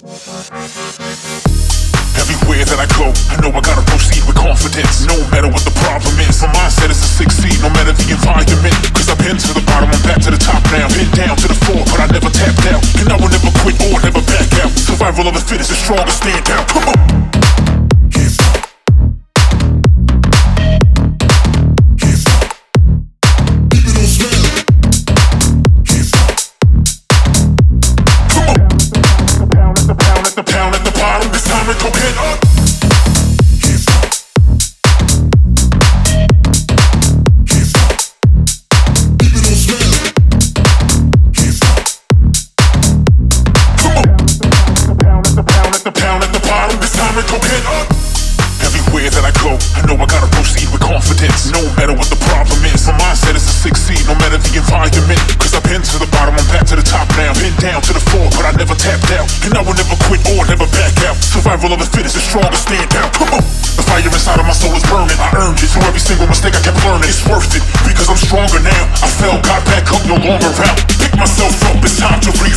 Everywhere that I go, I know I gotta proceed with confidence. No matter what the problem is, my mindset is to succeed, no matter the environment. Cause I've been to the bottom, I'm back to the top now. Been down to the floor, but I never tapped out. And I will never quit or never back out. Survival of the fittest is strongest, stand down. Come on. Everywhere that I go, I know I gotta proceed with confidence. No matter what the problem is, my mindset is to succeed, no matter the environment. Cause I've been to the bottom, I'm back to the top now. Been down to the floor, but I never tapped out. And I will never quit or never back out. Survival of the fittest is strongest, stand down. Come on. The fire inside of my soul is burning, I earned it. Through every single mistake I kept learning, it's worth it. Because I'm stronger now. I fell, got back up, no longer out. Pick myself up, it's time to read.